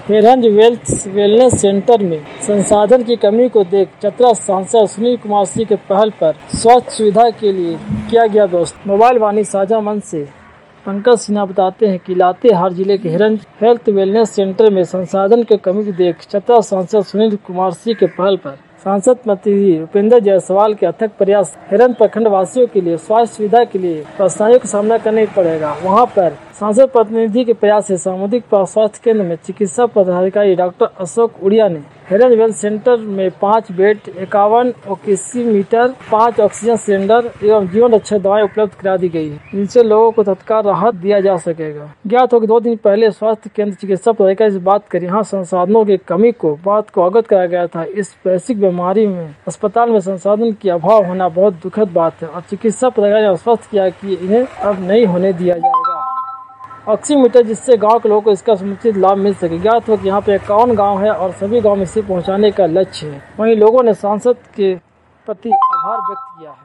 हिरंज wellness centre में संसाधन की कमी को देख चतरा सांसद सुनील कुमार सिंह के पहल पर स्वास्थ्य सुविधा के लिए किया गया व्यवस्था। मोबाइल वाणी साझा मंच से पंकज सिन्हा बताते हैं कि लातेहार जिले के हिरंज हेल्थ वेलनेस सेंटर में संसाधन की कमी को देख चतरा सांसद सुनील कुमार सिंह के पहल पर सांसद प्रतिनिधि रुपेंद्र जायसवाल के अथक प्रयास हिरंज प्रखंड वासियों के लिए स्वास्थ्य सुविधा के लिए परेशानियों का सामना करना पड़ेगा। वहां पर सांसद प्रतिनिधि के प्रयास से सामुदायिक स्वास्थ्य केंद्र में चिकित्सा पदाधिकारी डॉक्टर अशोक उड़िया ने हिरंज वेलनेस सेंटर में 5 बेड, 51 ऑक्सीमीटर, 5 ऑक्सीजन सिलेंडर एवं जीवन रक्षक दवाएं उपलब्ध करा दी गई है, जिनसे लोगों को तत्काल राहत दिया जा सकेगा। ज्ञात हो कि 2 दिन पहले स्वास्थ्य केंद्र चिकित्सा पदाधिकारी से बात कर यहाँ संसाधनों की कमी को अवगत कराया गया था। इस वैश्विक बीमारी में अस्पताल में संसाधन की अभाव होना बहुत दुखद बात है और चिकित्सा पदाधिकारी ने आश्वस्त किया कि इन्हें अब नहीं होने दिया जाएगा ऑक्सीमीटर, जिससे गांव के लोगों को इसका समुचित लाभ मिल सके। ज्ञात हो कि यहाँ पे 51 गांव है और सभी गांव में इसे पहुंचाने का लक्ष्य है। वहीं लोगों ने सांसद के प्रति आभार व्यक्त किया है।